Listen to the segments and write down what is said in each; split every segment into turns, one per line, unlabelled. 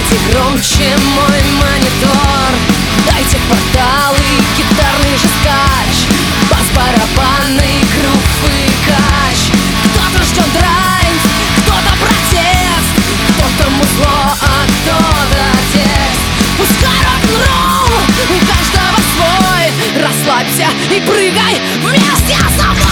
Сделайте громче мой монитор. Дайте порталы, гитарный же скач, бас-барабанный грув и кач. Кто-то ждет драйв, кто-то протест, кто-то музло, а кто-то текст. Пускай рок-н-ролл, у каждого свой. Расслабься и прыгай вместе со мной.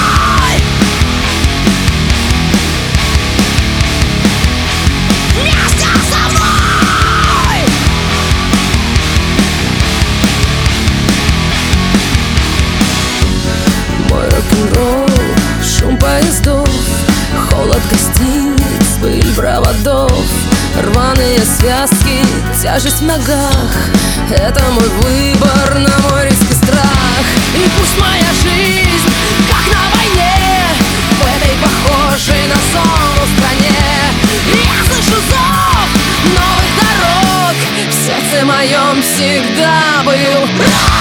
Шум поездов, холод гостиниц, пыль проводов, рваные связки, тяжесть в ногах. Это мой выбор на мой риск и страх. И пусть моя жизнь, как на войне, в этой похожей на зону стране. Я слышу зов новых дорог, в сердце моем всегда был рок.